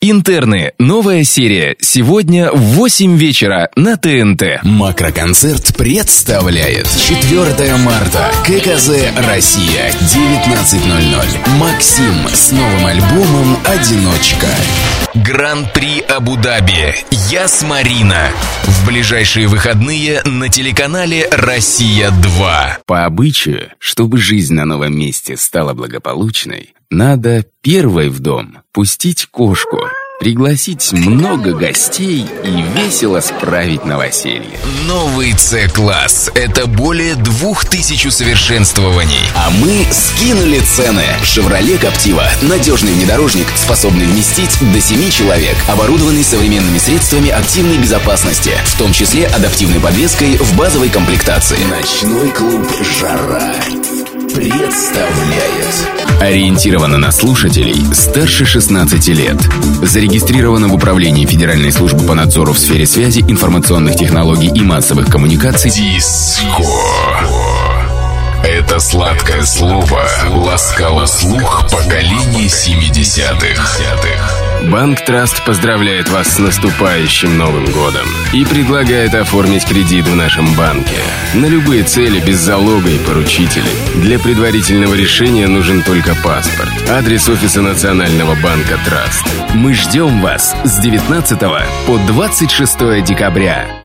Интерны. Новая серия. Сегодня в 8 вечера на ТНТ. Макроконцерт представляет 4 марта. ККЗ «Россия». 19:00. Максим с новым альбомом «Одиночка». Гран-при Абу-Даби. Ясмарина. В ближайшие выходные на телеканале «Россия-2». По обычаю, чтобы жизнь на новом месте стала благополучной, надо первой в дом пустить кошку, пригласить много гостей и весело справить новоселье. Новый С-класс. Это более 2000 усовершенствований. А мы скинули цены. «Шевроле Коптива» – надежный внедорожник, способный вместить до 7 человек, оборудованный современными средствами активной безопасности, в том числе адаптивной подвеской в базовой комплектации. Ночной клуб «Жара» представляет. Ориентировано на слушателей старше 16 лет. Зарегистрировано в Управлении Федеральной службы по надзору в сфере связи, информационных технологий и массовых коммуникаций. Диско. Это сладкое слово ласкало слух поколений 70-х. Банк Траст поздравляет вас с наступающим Новым годом и предлагает оформить кредит в нашем банке на любые цели без залога и поручителей. Для предварительного решения нужен только паспорт. Адрес офиса Национального банка Траст. Мы ждем вас с 19 по 26 декабря.